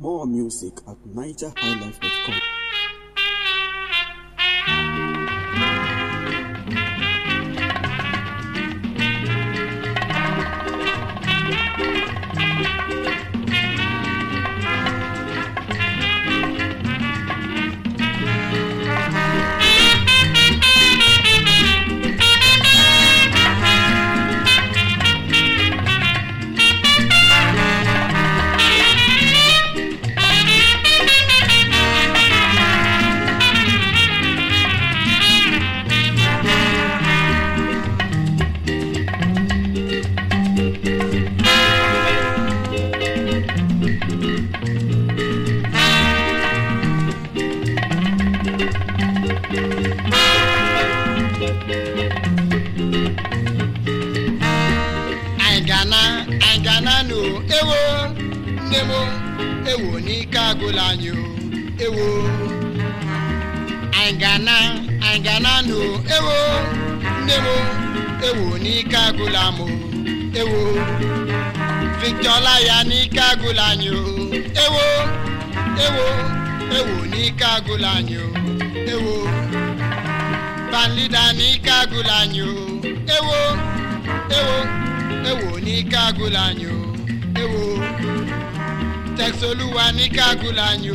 More music at nigerhighlife.com. Aingana no ewo nemo ewo ni kagolanyo ewo Aingana no ewo nemo ewo ni kagolamo ewo Victoria ya ni kagolanyo ewo ni kagolanyo ewo Banlida ni kagolanyo ewo ni kagulanyo ewo Texoluwa ni kagulanyo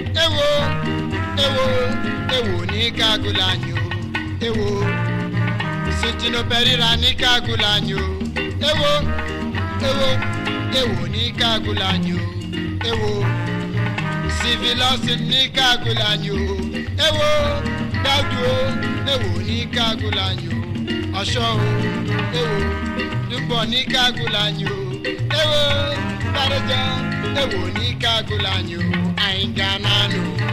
ewo ni kagulanyo ewo Sintino Perira ni kagulanyo ewo ni kagulanyo ewo Civilos ni kagulanyo ewo Daudu ewo ni kagulanyo Osho ewo Dubo ni kagulanyo ewo Baroja ewo ni kagulanyo Aingana no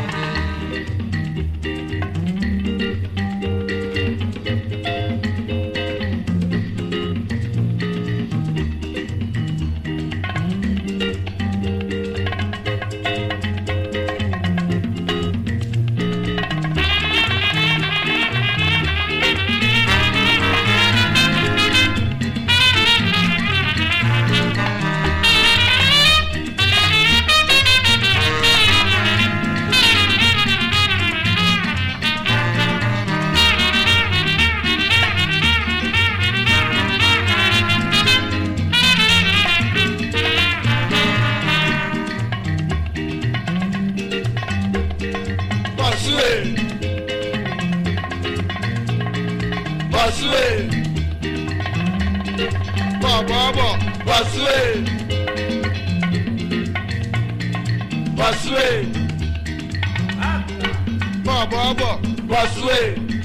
Basue